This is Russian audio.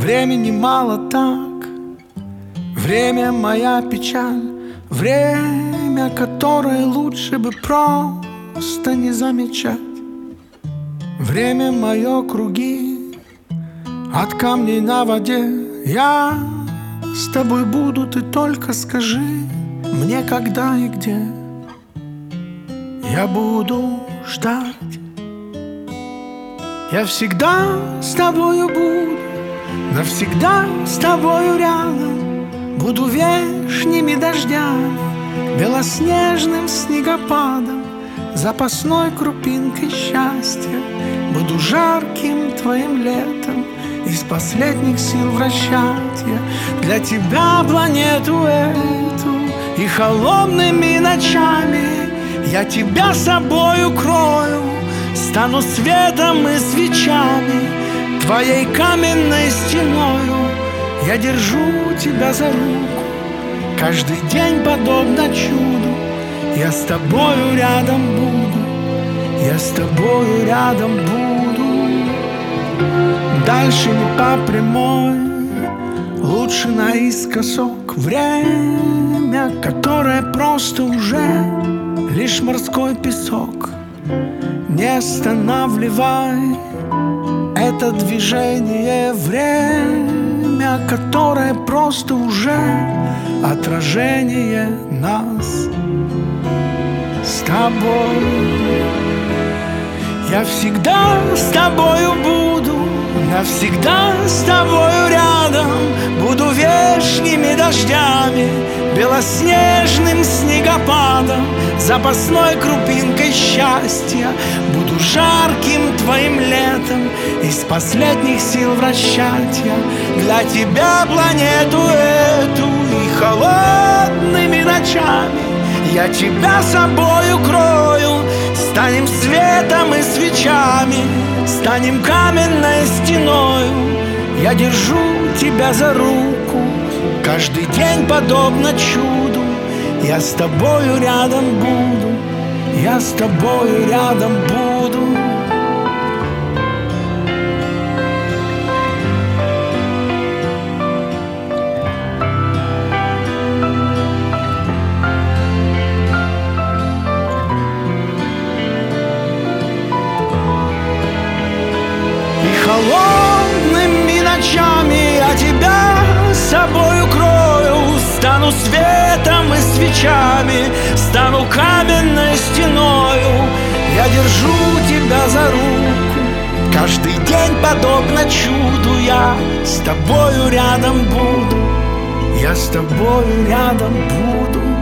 Времени мало так, время моя печаль, время, которое лучше бы просто не замечать. Время мое круги от камней на воде. Я с тобой буду, ты только скажи мне, когда и где. Я буду ждать. Я всегда с тобою буду, навсегда с тобою рядом. Буду вешними дождями, белоснежным снегопадом, запасной крупинкой счастья. Буду жарким твоим летом, из последних сил вращать я для тебя планету эту. И холодными ночами я тебя собой укрою, стану светом и свечами, твоей каменной стеною. Я держу тебя за руку, каждый день подобно чуду. Я с тобою рядом буду, я с тобою рядом буду. Дальше не по прямой, лучше наискосок. Время, которое просто уже лишь морской песок. Не останавливай это движение. Время, которое просто уже отражение нас с тобой. Я всегда с тобою буду, навсегда с тобою рядом. Буду вешними дождями, белоснежным снегопадом, запасной крупинкой счастья. Буду жарким твоим летом, из последних сил вращать я для тебя планету эту. И холодными ночами я тебя собой укрою, станем светом и свечами, станем каменной стеною. Я держу тебя за руку, каждый день подобно чуду. Я с тобою рядом буду, я с тобою рядом буду. Холодными ночами я тебя с собой укрою, стану светом и свечами, стану каменной стеною. Я держу тебя за руку, каждый день подобно чуду. Я с тобою рядом буду, я с тобою рядом буду.